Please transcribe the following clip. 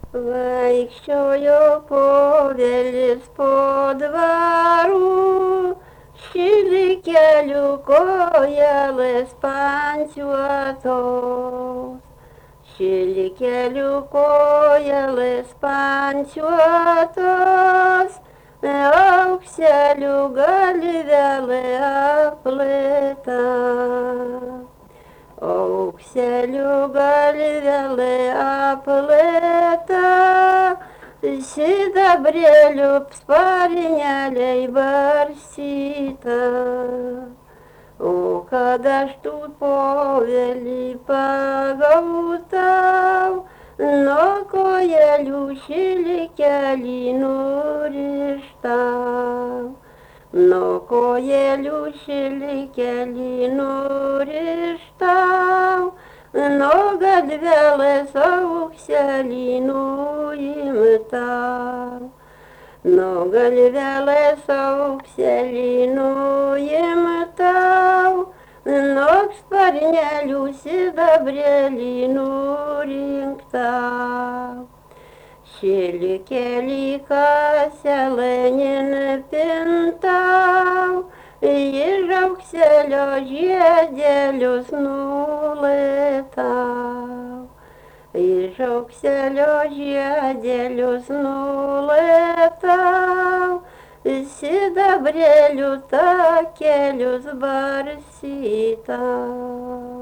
Vaikščiojo povelis po dvarų, šilkelių kojelės pančiuotos. Šilkelių kojelės pančiuotos, aukselių galvelė aplėta. Aukselių galvelė aplėta, sidabrėlių sparneliai barstyta. O kad aš tu povelį pagautau, nuo kojelių šilkelį nurištau. Nuo kojelių šilkelį nurištau, nuo galvelės aukselį nuimtau. Nuo galvelės aukselį nuimtau, nuo sparnelių sidabrėlį nurinktau. Šilkelį kaselėnin pintau, iš aukselio žiedelius nulėtau. Iš aukselio žiedelius nulėtau, sidabrėlių takelius barstytau.